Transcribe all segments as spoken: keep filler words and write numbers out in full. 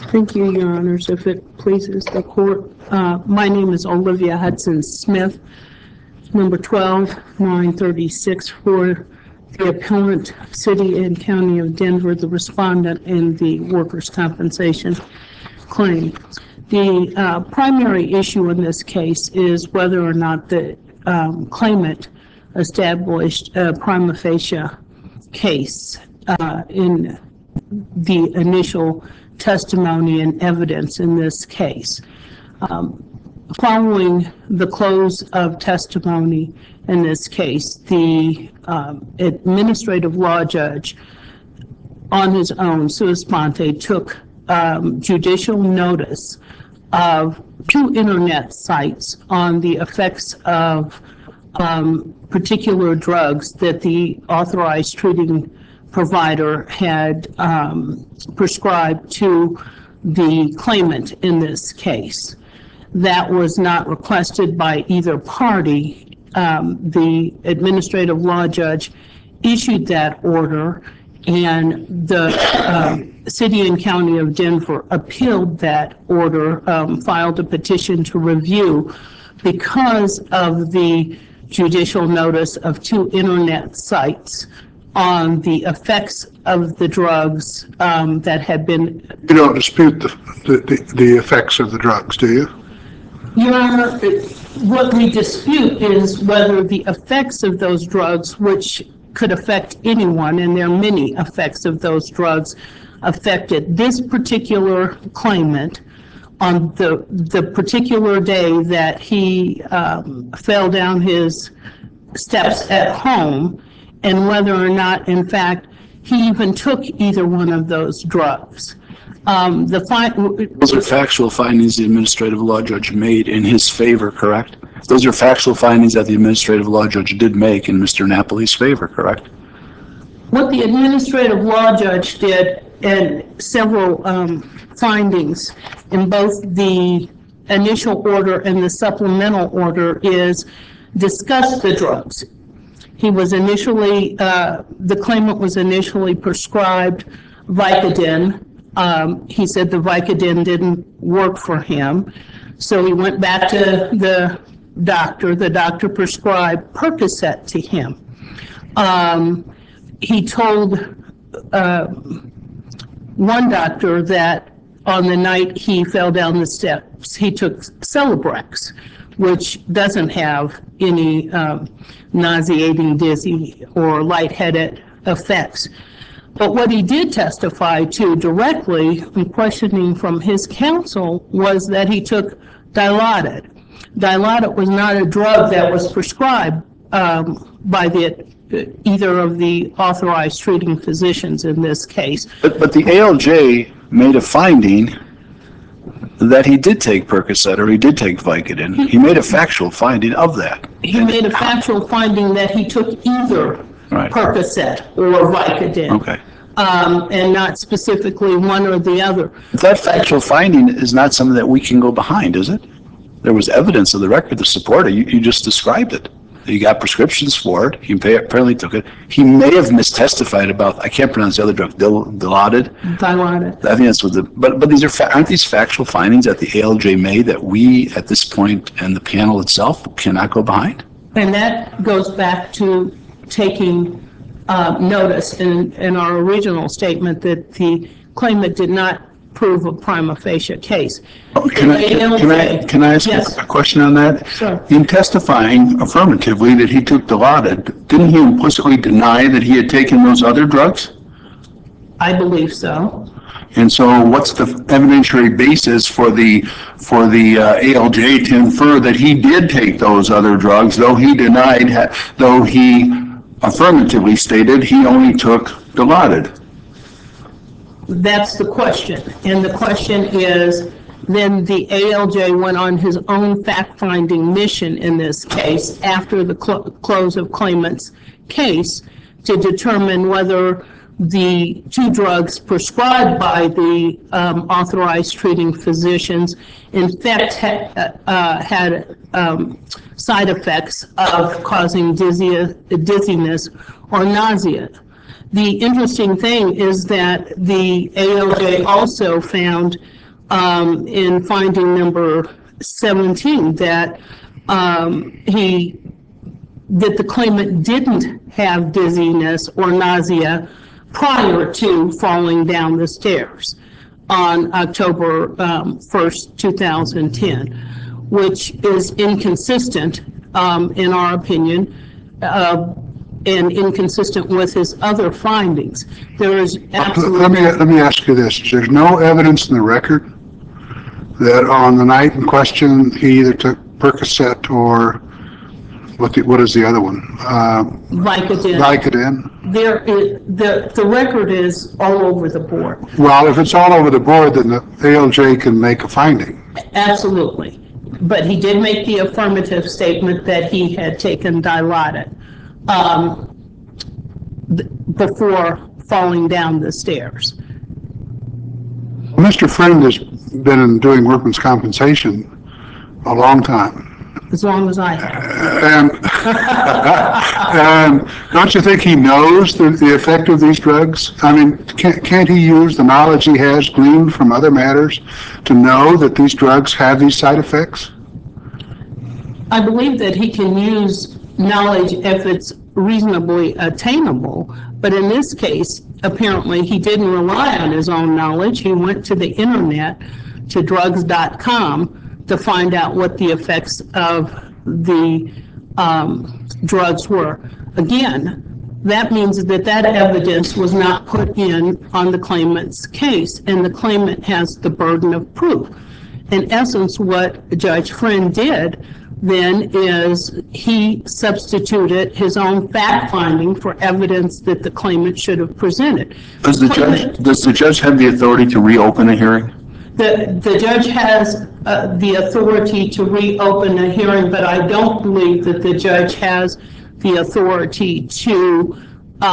Thank you, Your Honors. If it pleases the court, uh, my name is Olivia Hudson Smith, number twelve nine thirty-six for the appellant, City and County of Denver, the respondent in the workers' compensation claim. The uh, primary issue in this case is whether or not the um, claimant established a prima facie case uh, in the initial testimony and evidence in this case. Um, following the close of testimony in this case, the um, administrative law judge on his own, sua sponte, took um, judicial notice of two internet sites on the effects of um, particular drugs that the authorized treating provider had um, prescribed to the claimant in this case. That was not requested by either party. Um, the administrative law judge issued that order, and the um, City and County of Denver appealed that order, um, filed a petition to review because of the judicial notice of two internet sites on the effects of the drugs um, that had been... You don't dispute the, the, the effects of the drugs, do you? Your Honor, what we dispute is whether the effects of those drugs, which could affect anyone, and there are many effects of those drugs, affected this particular claimant on the, the particular day that he um, fell down his steps at home, and whether or not, in fact, he even took either one of those drugs. Um, the fi- Those are factual findings the administrative law judge made in his favor, correct? Those are factual findings that the administrative law judge did make in Mister Napoli's favor, correct? What the administrative law judge did, and several um, findings in both the initial order and the supplemental order, is discuss the drugs. He was initially, uh, the claimant was initially prescribed Vicodin. Um, he said the Vicodin didn't work for him. So he went back to the doctor. The doctor prescribed Percocet to him. Um, he told uh, one doctor that on the night he fell down the steps, he took Celebrex, which doesn't have any um, nauseating, dizzy, or lightheaded effects. But what he did testify to directly in questioning from his counsel was that he took Dilaudid. Dilaudid was not a drug that was prescribed um, by the either of the authorized treating physicians in this case. But, but the A L J made a finding that he did take Percocet or he did take Vicodin. He, he made a factual finding of that. He and made a factual finding that he took either right. Percocet or Vicodin. Okay. Um, and not specifically one or the other. That factual finding is not something that we can go behind, is it? There was evidence of the record to support it. You, you just described it. He got prescriptions for it. He apparently took it. He may have mistestified about, I can't pronounce the other drug, Dil, Dilaudid. Dilaudid. I think that's what the, but, but these are, fa- aren't these factual findings that the A L J made that we, at this point, and the panel itself cannot go behind? And that goes back to taking uh, notice in, in our original statement that the claimant did not prove a prima facie case. Oh, can, I, can, can, I, can I ask yes. a question on that? Sure. In testifying affirmatively that he took Dilaudid, didn't he implicitly deny that he had taken those other drugs? I believe so. And so what's the evidentiary basis for the for the uh, A L J to infer that he did take those other drugs, though he denied, ha- though he affirmatively stated he only took Dilaudid? That's the question. And the question is, then the A L J went on his own fact-finding mission in this case after the cl- close of claimant's case to determine whether the two drugs prescribed by the um, authorized treating physicians in fact ha- uh, had um, side effects of causing dizzy- dizziness or nausea. The interesting thing is that the A L J also found um, in finding number seventeen that um, he, that the claimant didn't have dizziness or nausea prior to falling down the stairs on October um, first, two thousand ten, which is inconsistent, um, in our opinion, uh, and inconsistent with his other findings. There is Let me, absolutely, let me ask you this. There's no evidence in the record that on the night in question, he either took Percocet or what, the, what is the other one? Uh, Vicodin. Vicodin. There is, the, the record is all over the board. Well, if it's all over the board, then the A L J can make a finding. Absolutely. But he did make the affirmative statement that he had taken Dilaudid um, th- before falling down the stairs. Mister Friend has been in doing workman's compensation a long time. As long as I have. And, and don't you think he knows the, the effect of these drugs? I mean, can't, can't he use the knowledge he has gleaned from other matters to know that these drugs have these side effects? I believe that he can use knowledge if it's reasonably attainable, but in this case, apparently he didn't rely on his own knowledge. He went to the internet, to drugs dot com, to find out what the effects of the um, drugs were. Again, that means that that evidence was not put in on the claimant's case, and the claimant has the burden of proof. In essence, what Judge Friend did then is he substituted his own fact-finding for evidence that the claimant should have presented. Does the judge, does the judge have the authority to reopen a hearing? The, the judge has uh, the authority to reopen a hearing, but I don't believe that the judge has the authority to,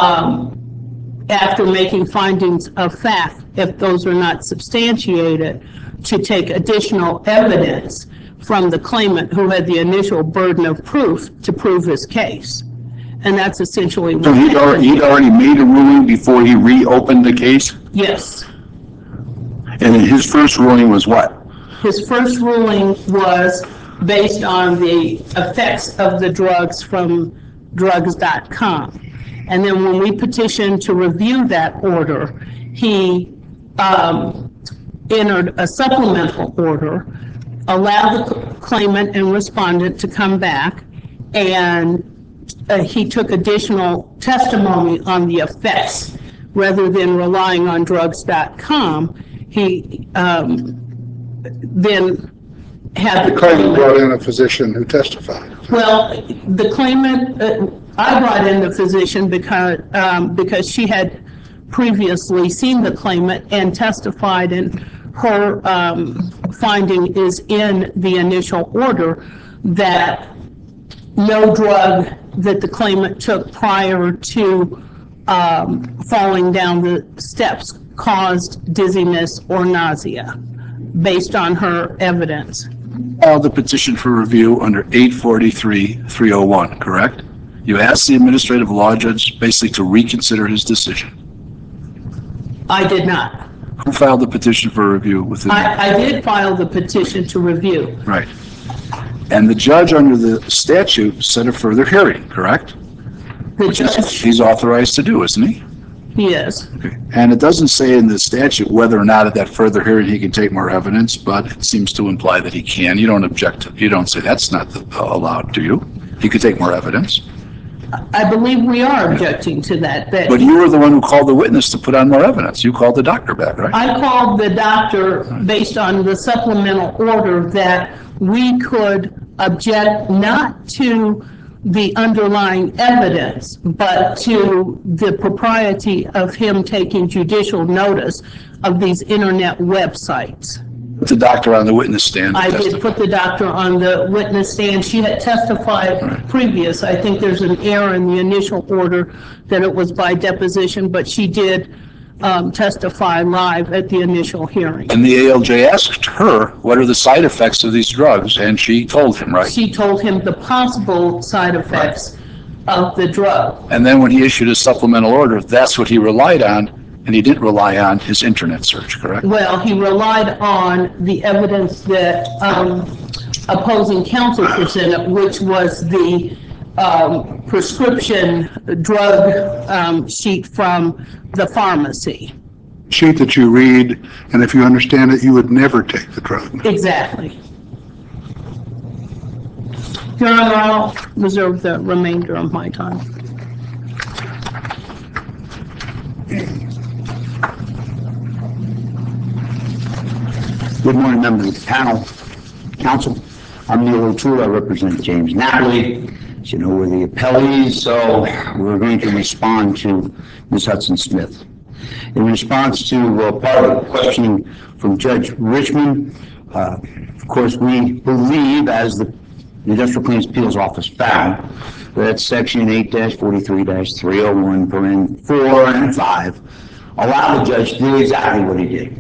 um, after making findings of fact, if those are not substantiated, to take additional evidence from the claimant who had the initial burden of proof to prove his case. And that's essentially what So he'd already, he'd already made a ruling before he reopened the case? Yes. And his first ruling was what? His first ruling was based on the effects of the drugs from drugs dot com. And then when we petitioned to review that order, he um, entered a supplemental order, allowed the claimant and respondent to come back, and uh, he took additional testimony on the effects rather than relying on drugs dot com. He um, then had the The claimant claimant, brought in a physician who testified. well, the claimant, uh, I brought in the physician because, um, because she had previously seen the claimant and testified, and her um, finding is in the initial order that no drug that the claimant took prior to um, falling down the steps caused dizziness or nausea, based on her evidence. Filed the petition for review under eight forty-three three oh one, correct? You asked the administrative law judge basically to reconsider his decision. I did not. Who filed the petition for review within? I, I did file the petition to review. Right. And the judge under the statute set a further hearing, correct? The judge, He's authorized to do, isn't he? he is. Okay. And it doesn't say in the statute whether or not at that further hearing he can take more evidence, but it seems to imply that he can. You don't object to, you don't say that's not allowed, do you? He could take more evidence. I believe we are objecting to that, that But you were the one who called the witness to put on more evidence. You called the doctor back, right? I called the doctor based on the supplemental order that we could object not to the underlying evidence, but to the propriety of him taking judicial notice of these internet websites. Put the doctor on the witness stand. to I did testify. put the doctor on the witness stand. She had testified previous. I think there's an error in the initial order that it was by deposition, but she did um, testify live at the initial hearing. And the A L J asked her, what are the side effects of these drugs? And she told him, right? She told him the possible side effects of the drug. And then when he issued his supplemental order, that's what he relied on And he didn't rely on his internet search, correct? Well, he relied on the evidence that um, opposing counsel presented, which was the um, prescription drug um, sheet from the pharmacy. Sheet that you read, and if you understand it, you would never take the drug. Exactly. Your Honor, I'll reserve the remainder of my time. Good morning, members of the panel, counsel. I'm Neil O'Toole. I represent James Napoli. As you know, we're the appellees, so we're going to respond to Miz Hudson Smith. In response to uh, part of the questioning from Judge Richmond, uh, of course, we believe, as the Industrial Claims Appeals Office found, that Section eight forty-three three oh one, paren four and five, allow the judge to do exactly what he did.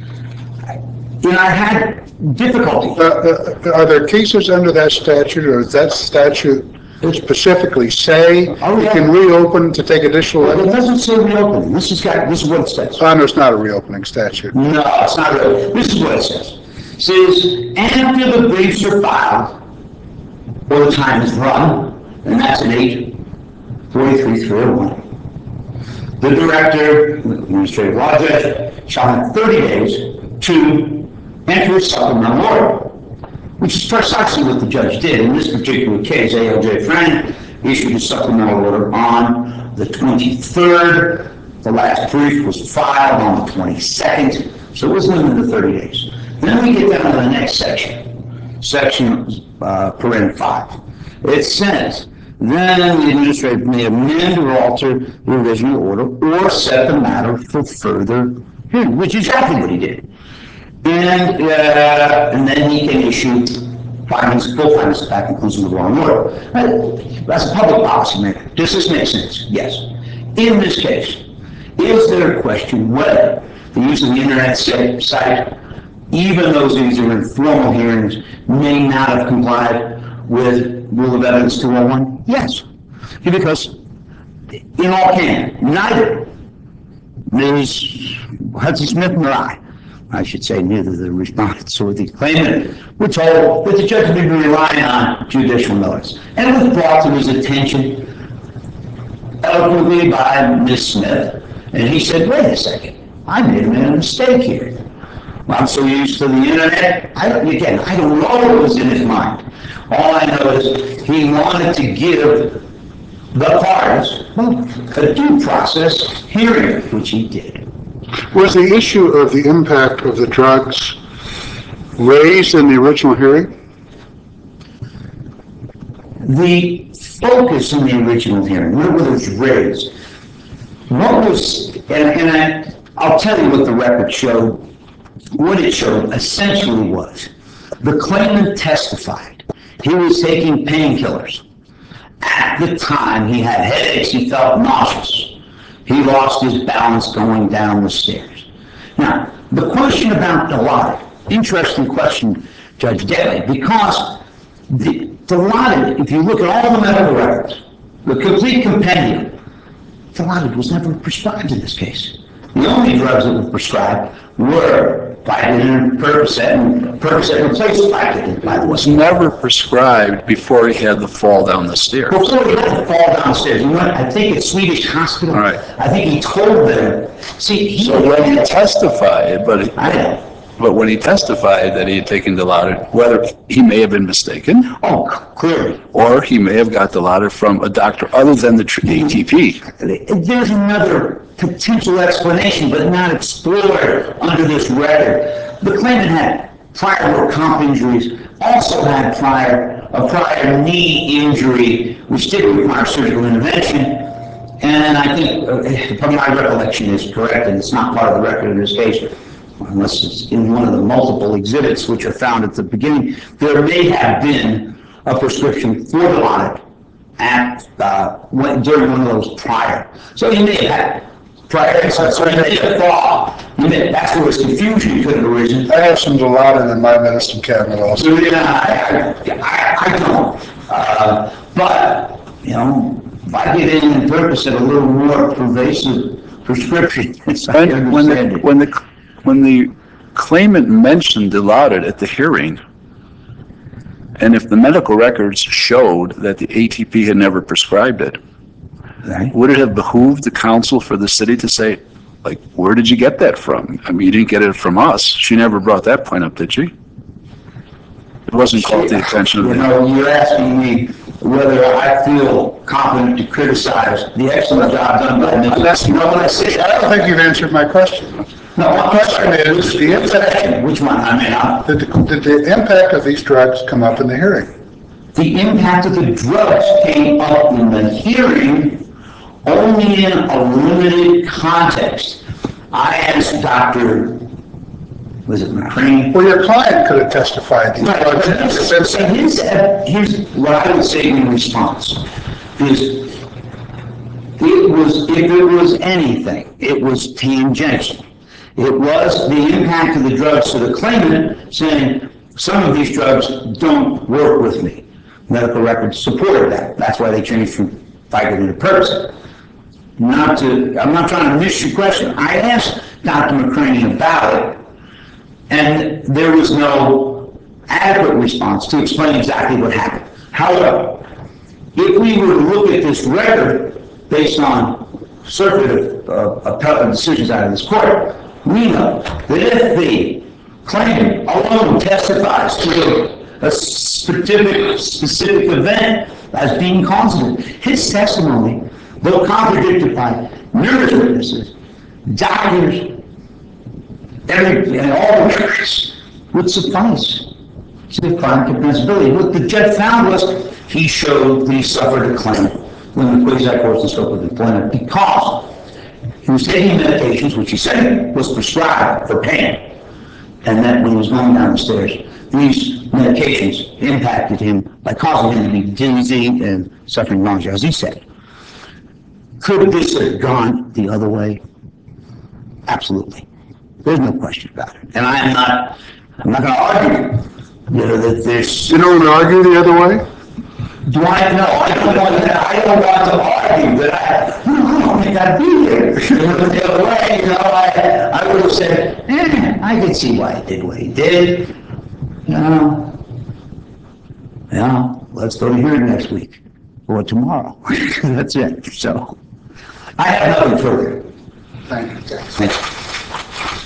You know, I had difficulty. Uh, uh, Are there cases under that statute, or does that statute specifically say Oh, you yeah. can reopen to take additional It evidence? doesn't say reopening. This is got, this is what it says. I know it's not a reopening statute. No, it's not really. This is what it says. It says, after the briefs are filed, or the time is run, and that's in eight forty-three three oh one, the director, the administrative law judge, shall have thirty days to enter a supplemental order, which is precisely what the judge did. In this particular case, A L J Frank issued a supplemental order on the twenty-third. The last brief was filed on the twenty-second, so it was limited to thirty days. Then we get down to the next section, section uh, paren five. It says, then the administrator may amend or alter the original order or set the matter for further hearing, which is exactly what he did. And, uh, and then he can issue findings, full findings of fact, inclusive of law and order. Right? That's a public policy matter. Does this make sense? Yes. In this case, is there a question whether the use of the internet site, even though these are informal hearings, may not have complied with Rule of Evidence two oh one? Yes. Because in all candor, neither Miz Hudson Smith nor I, I should say neither the respondents or the claimant, were told that the judge would be relying on judicial notice. And it was brought to his attention eloquently by Miz Smith, and he said, wait a second, I may have made a mistake here. Well, I'm so used to the internet, I, again, I don't know what was in his mind. All I know is he wanted to give the parties a due process hearing, which he did. Was the issue of the impact of the drugs raised in the original hearing? The focus in the original hearing, what was raised, what was, and, and I, I'll tell you what the record showed. What it showed essentially was the claimant testified he was taking painkillers. At the time, he had headaches, he felt nauseous. He lost his balance going down the stairs. Now, the question about Dilaudid, interesting question, Judge Daly, because the Dilaudid, if you look at all the medical records, the complete compendium, Dilaudid was never prescribed in this case. The only drugs that were prescribed were Vicodin and Percocet, and Percocet replaced Vicodin, by the way. Was never prescribed before he had the fall down the stairs. Before he had to fall downstairs, he went, I think, at Swedish Hospital. All right. I think he told them, see, he... So when he testified, but, he- I know. but when he testified that he had taken Dilaudid, whether he may have been mistaken, Oh, clearly. or he may have got Dilaudid from a doctor other than the tr- A T P. There's another potential explanation, but not explored under this record. The claimant had prior work comp injuries, also had prior a prior knee injury, which did require surgical intervention. And I think, uh, if my recollection is correct, and it's not part of the record in this case, unless it's in one of the multiple exhibits which are found at the beginning, there may have been a prescription for Dilaudid at uh, when, during one of those prior. So he may have had prior incidents, or he may have thought, he may, that's where his confusion could have arisen. I have some Dilaudid in my medicine cabinet also. So, yeah, I, I, I, I don't. Uh, but, you know, Vicodin and Percocet a little more pervasive prescription. as I When, when the, understand it. when the, when the claimant mentioned Dilaudid at the hearing, and if the medical records showed that the A T P had never prescribed it, Right? would it have behooved the counsel for the city to say, like, where did you get that from? I mean, you didn't get it from us. She never brought that point up, did she? It wasn't called to the attention of You the, know, you're asking me whether I feel competent to criticize the excellent job done by Mister You know what I say? I don't think you've answered my question. No, My question is, the impact, Which one? I mean, I- did the, did the impact of these drugs come up in the hearing? the impact of the drugs came up in the hearing only in a limited context. I asked Doctor, was it McCrane? Well, your client could have testified these Right, drugs. but here's, so here's, uh, here's what I would say in response, is it was, if it was anything, it was tangential. It was the impact of the drugs to the claimant saying, some of these drugs don't work with me. Medical records supported that. That's why they changed from Vicodin to Percocet. Not to, I'm not trying to miss your question. I asked Doctor McCrane about it, and there was no adequate response to explain exactly what happened. However, if we were to look at this record based on circuit of uh, appellate decisions out of this court, we know that if the claimant alone testifies to a specific, specific event as being causative, his testimony, though contradicted by numerous witnesses, doctors, every, and all the records would suffice to find compensability. What the judge found was he showed that he suffered a claim when the quasi-course and scope of employment because he was taking medications, which he said was prescribed for pain, and that when he was going down the stairs, these medications impacted him by causing him to be dizzy and suffering nausea, as he said. Could this have gone the other way? Absolutely. There's no question about it. And I am not, I'm not going to argue, you know, that there's, You don't want to argue the other way? do I, no, I don't want to, I don't want to argue that I, no, I don't think I'd be here. You know, the other way, you know, I, I would have said, eh, I could see why he did what he did. You know, yeah, let's go to hearing next week or tomorrow. That's it. So, I have nothing further. Thank you. Thank you.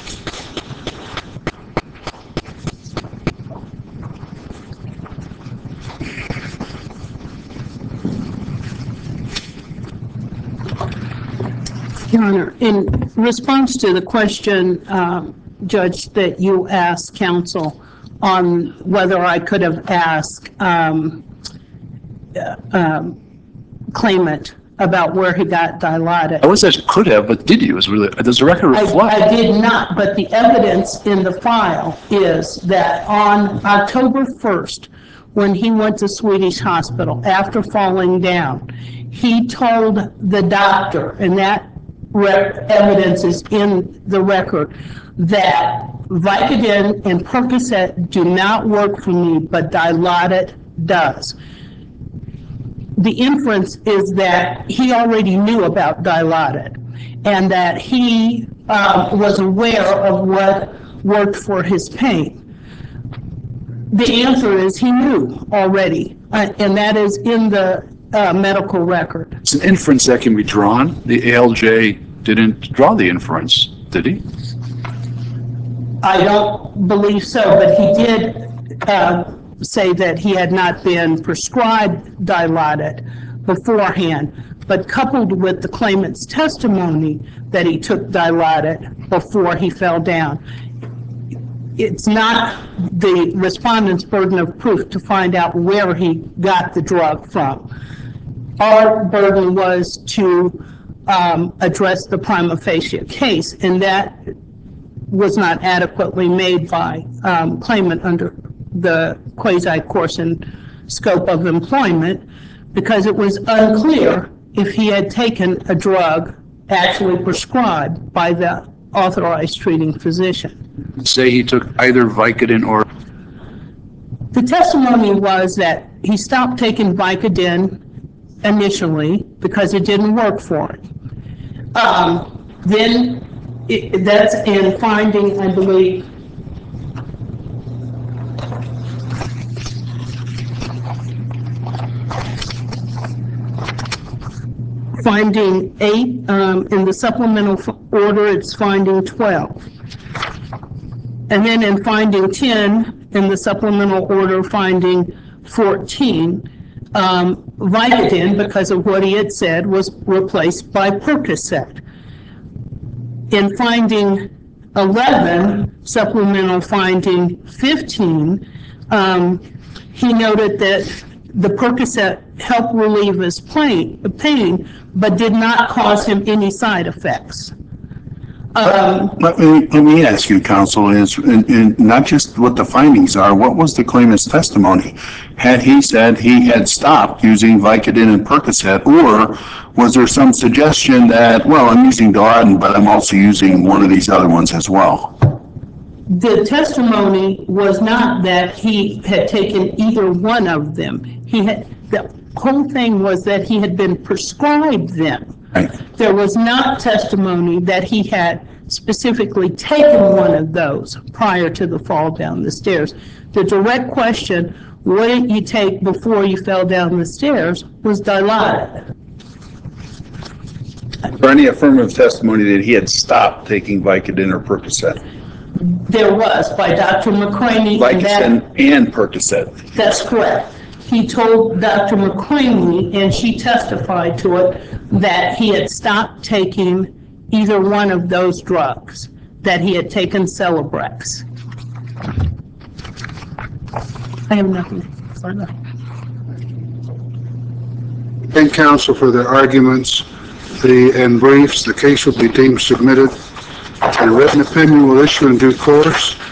Your Honor, in response to the question, um, Judge, that you asked counsel on whether I could have asked um, uh, um, claimant about where he got Dilaudid. I was that could have, but did you? Is really, does the record I, reflect? I did not, but the evidence in the file is that on October first, when he went to Swedish Hospital after falling down, he told the doctor, and that re- evidence is in the record, that Vicodin and Percocet do not work for me, but Dilaudid does. The inference is that he already knew about Dilaudid and that he uh, was aware of what worked for his pain. The answer is he knew already, uh, and that is in the uh, medical record. It's an inference that can be drawn. The A L J didn't draw the inference, did he? I don't believe so, but he did uh, say that he had not been prescribed Dilaudid beforehand, but coupled with the claimant's testimony that he took Dilaudid before he fell down, it's not the respondent's burden of proof to find out where he got the drug from. Our burden was to um, address the prima facie case, and that was not adequately made by um, claimant under the quasi-course and scope of employment because it was unclear if he had taken a drug actually prescribed by the authorized treating physician. Say he took either Vicodin or, The testimony was that he stopped taking Vicodin initially because it didn't work for him. Um, then, it, that's in finding, I believe, finding eight, um, in the supplemental f- order, it's finding twelve. And then in finding ten, in the supplemental order, finding fourteen, um, Vicodin, because of what he had said, was replaced by Percocet. In finding eleven, supplemental finding fifteen, um, he noted that the Percocet helped relieve his pain, pain, but did not cause him any side effects. Um, Let me, let me ask you, counsel, is, and, and not just what the findings are, what was the claimant's testimony? Had he said he had stopped using Vicodin and Percocet, or was there some suggestion that, well, I'm using Dilaudid, but I'm also using one of these other ones as well? The testimony was not that he had taken either one of them. He had, the whole thing was that he had been prescribed them. Right. There was not testimony that he had specifically taken one of those prior to the fall down the stairs. The direct question, what did you take before you fell down the stairs, was Dilaudid. Or any affirmative testimony that he had stopped taking Vicodin or Percocet? There was by Doctor McCraney. and that- Vicodin and Percocet. That's correct. He told Doctor McCraney, and she testified to it, that he had stopped taking either one of those drugs, that he had taken Celebrex. I have nothing further. Thank counsel for their arguments. The, and briefs, the case will be deemed submitted. A written opinion will issue in due course.